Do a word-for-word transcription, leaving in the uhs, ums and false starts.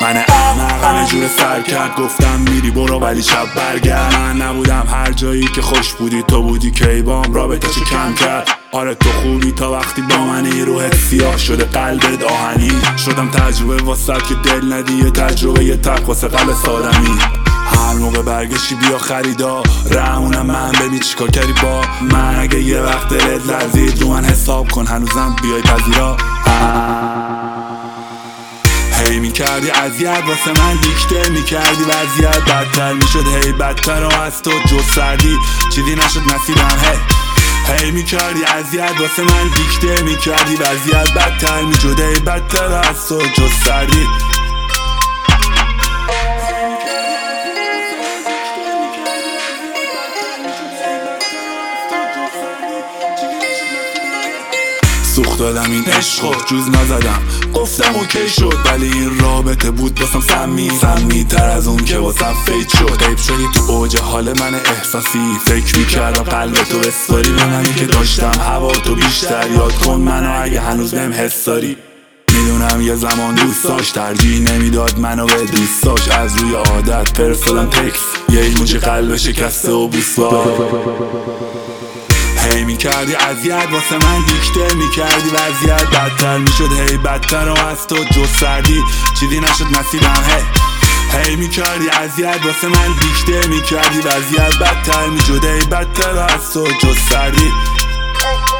من احمق همه جور سر کرد، گفتم میری برو ولی شب برگرد. من نبودم هر جایی که خوش بودی تو بودی کیبام رابطه چه کم کرد. آره تو خوبی تا وقتی با منی، روحت سیاه شده قلبت آهنی. شدم تجربه واسه که دل ندی، یه تجربه یه تق واسه قلب سادمی. هر موقع برگشتی بیا خریدا رمونم من، ببین چیکار کردی با من. اگه یه وقت دلت لرزید رو من حساب کن، هنوزم بیای پذیرا. هی میکردی اذیت واسه من، دیکته میکردی وضعیت بدتر میشد، هی بدتر و از تو جز سردی چیزی نشد نصیبم. هی هی میکردی اذیت واسه من، دیکته میکردی وضعیت بدتر میشد، هی بدتر و از تو جز سردی. سوخت دادم این عشقو جوز نزدم، گفتم اوکی شد، ولی این رابطه بود واسم سمی سمی تر از اون که واسم فیت شد. غیب شدی تو اوج حال من احساسی، فکر میکردم قلب تو بسپاری به منی که داشتم هوا تو بیشتر. یاد کن منو اگه هنوز بهم حس داری. میدونم یه زمان دوست داشت، ترجیح نمیداد منو به دوست داشت. از روی عادت فرستادم تکس، یه ایموجی قلب شکسته و بوسوار. هی میکردی اذیت واسه من، دیکته میکردی وضعیت بدتر میشد، هی بدتر و از تو جز سردی چیزی نشد نصیبم. هی هی میکردی اذیت واسه من، دیکته میکردی وضعیت بدتر میشد، هی بدتر و از تو جز سردی.